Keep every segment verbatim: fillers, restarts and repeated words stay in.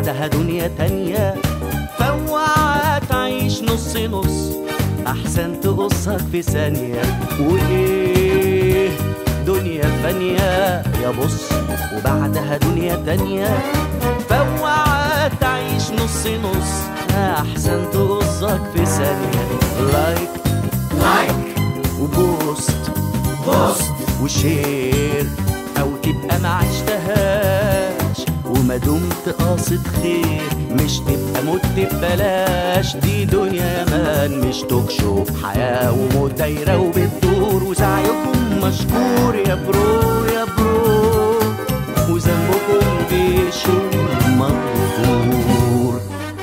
وبعدها دنيا تانية. فاوعى تعيش نص نص، احسن تقصك في ثانية. وايه دنيا فانية يا بص وبعدها دنيا تانية. فاوعى تعيش نص نص، احسن تقصك في ثانية. لايك لايك وبوست بوست وشير، او تبقى ما عشتهاش وما دمت قاصد خير، مش تبقى مت ببلاش. دي دنيا مان مش توك شو، حياة وموت دايرة وبتدور، وسعيكم مشكور يا برو يا برو، وذنبكم بيشور مغفور.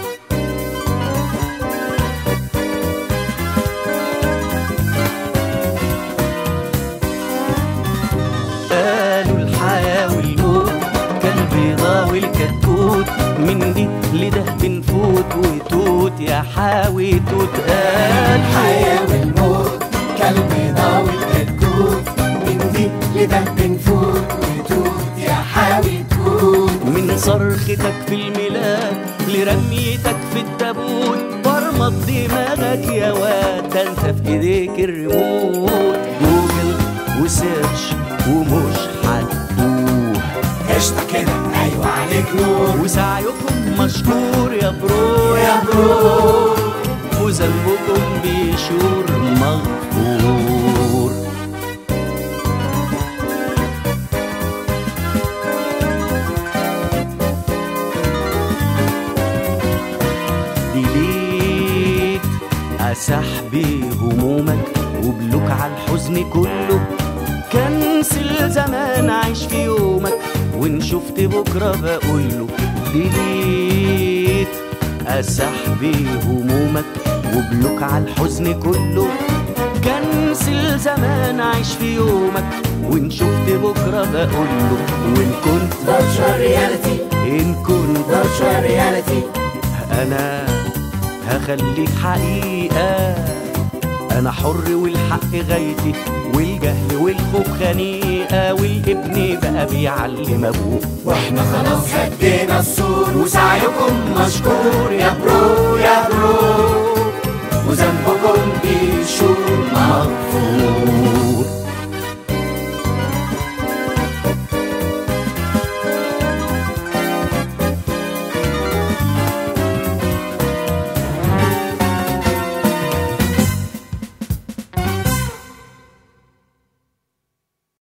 قالوا الحياة والموت كالبيضة والكتكوت، من دي لده بنفوت وتوت يا حاوي توت. قال الحياة والموت كالبيضة والكتكوت، من دي لده بنفوت وتوت يا حاوي توت. من صرختك في الميلاد لرميتك في التابوت، برمط دماغك يا واد، ده انت في ايديك الريموت. جوجل وسيرش ومش هتتوه، قشطة كده أيوة عليك نور، وسعيكم مشكور يا برو يا برو، وذنبكم بيشور مغفور. ديليت أسحبي همومك وبلوك على الحزن كله، كنسل زمان عيش في يومك، وإن شفت بكرة بقوله. ديليت أسحبي همومك وبلوك على الحزن كله، كنسل زمان عيش في يومك، وإن شفت بكرة بقوله. وإن كنت virtual reality، إن كنت virtual reality، أنا هخليك حقيقة. أنا حر والحق غايتي، والجهل والخوف خنيقة، والابن بقى بيعلم أبوه، واحنا خلاص هدينا السور. وسعيكم مشكور يا برو يا برو، وذنبكم بيشور مغفور.